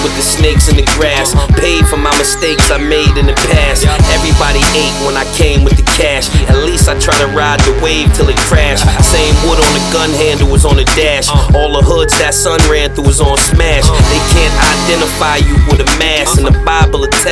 with the snakes in the grass. Paid for my mistakes I made in the past. Everybody ate when I came with the cash. At least I try to ride the wave till it crashed. Same wood on the gun handle was on the dash. All the hoods that son ran through was on smash. They can't identify you with a mask, and the Bible attached.